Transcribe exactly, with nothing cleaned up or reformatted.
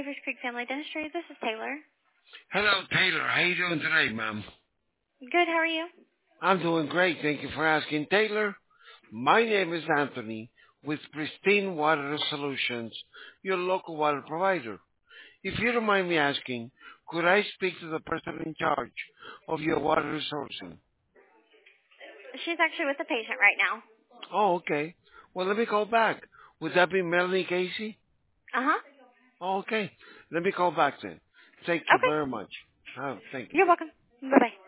Havers Creek Family Dentistry. This is Taylor. Hello, Taylor. How you doing today, ma'am? Good, how are you? I'm doing great. Thank you for asking. Taylor, my name is Anthony with Pristine Water Solutions, your local water provider. If you don't mind me asking, could I speak to the person in charge of your water resourcing? She's actually with the patient right now. Oh, okay. Well, let me call back. Would that be Melanie Casey? Uh-huh. Oh, okay. Let me call back then. Thank you Okay. very much. Oh, thank you. You're welcome. Bye-bye.